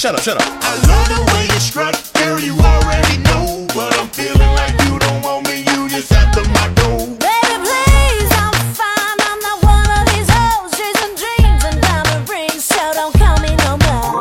shut up, shut up. I love the way you strut, girl, you already know. But I'm feeling like you don't want me, you just after my dough. Baby, please, I'm fine. I'm not one of these hoes chasing dreams and diamond rings, so don't call me no more.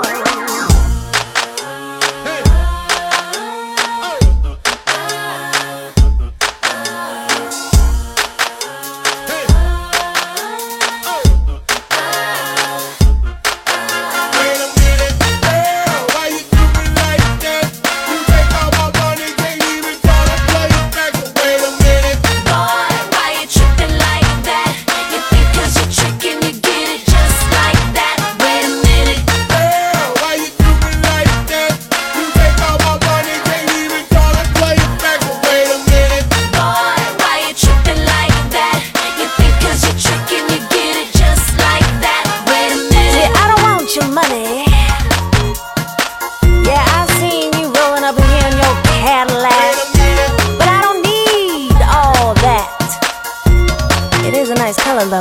It is a nice color though.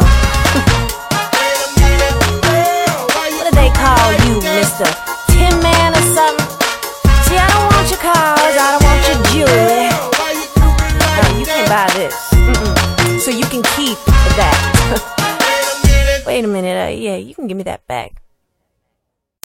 What do they call you, Mr. Tin Man or something? See, I don't want your cars, I don't want your jewelry. No, you can't buy this. So you can keep that. Wait a minute, yeah, you can give me that back.